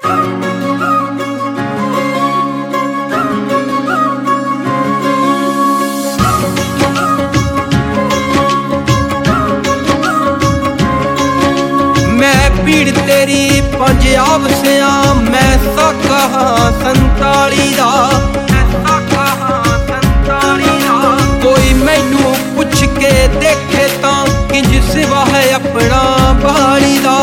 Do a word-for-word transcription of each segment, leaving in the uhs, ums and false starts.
भीड़ तेरी पंजाब सिया मैं साका हाँ संताली दा कोई मैनू पुछ के देखे तां किंज सिवा है अपना बाली दा।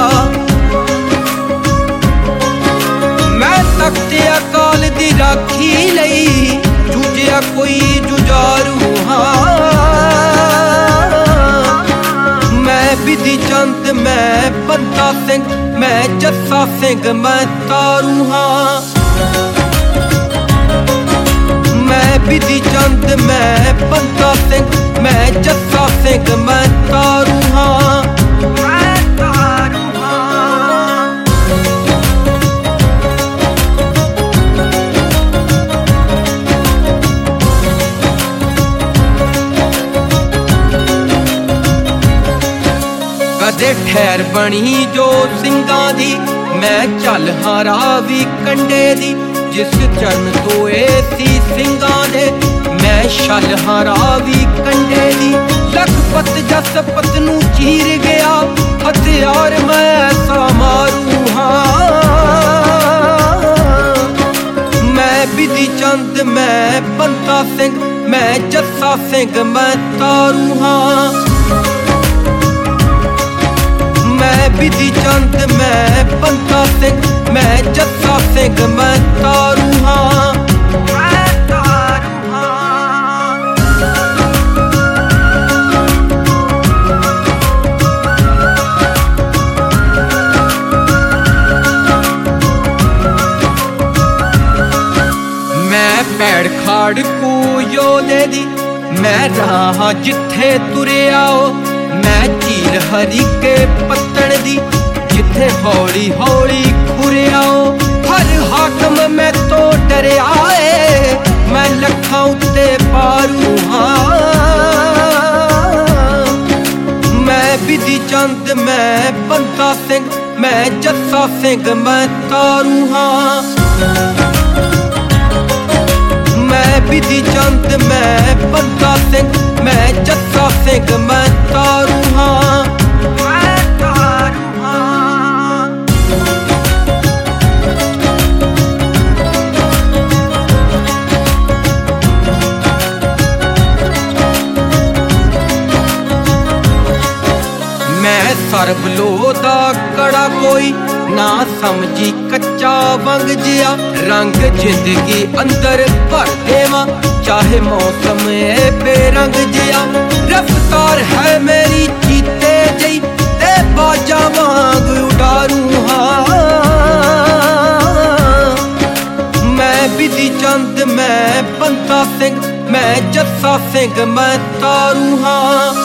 मैं तख्त अकाल दी राखी लई जूझिया कोई जुझारू हाँ। मैं बिधि चंद मैं बंदा सिंह मैं जस्सा सिंह मैं तारू हाँ। मैं बिधि चंद मैं बंदा सिंह मैं जस्सा सिंह मैं तारू हाँ। कदे ठहर बनी जो सिंगां दी मैं चल हाँ रावी कंडे दी। जिस चरण धोए सी सिंगां दे मैं छल हाँ रावी कंडे दी। लखपत जसपत नू चीर गया हथियार मैं ऐसा मारू हाँ। मैं बिधि चंद मैं बंदा सिंह मैं जस्सा सिंह मैं तारू हाँ। मैं बिधि चंद मैं बंदा सिंह मैं जस्सा सिंह मैं तारू हाँ। मैं पैड़ खाड़ को योदे दी मैं रहा जिथे तुरे आओ। मैं चीर हरी के पत्तन दी जिथे हौली हौली खुरे आओ। हर हाकम मैं तो डरे आए मैं लखा उत्ते पारू हाँ। मैं बिधि चंद मैं बंदा सिंह मैं जस्सा सिंह मैं तारू हाँ। मैं बिधि चंद मैं बंदा सिंह मैं जस्सा सिंह मैं तारू हाँ। मैं सरबलो दा कड़ा कोई ना समझी कच्चा वंग जिया। रंग जिंदगी अंदर भर देवा चाहे मौसम है बेरंग जिया। रफ्तार है मेरी चीते जई ते बाजा वांग उडारू हाँ। मैं बिधि चंद मैं बंदा सिंह मैं जस्सा सिंह मैं तारू हाँ।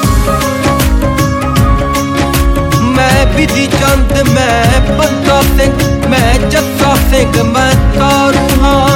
मैं बिधि चंद मैं बंदा सिंह मैं जस्सा सिंह मैं तारू हाँ।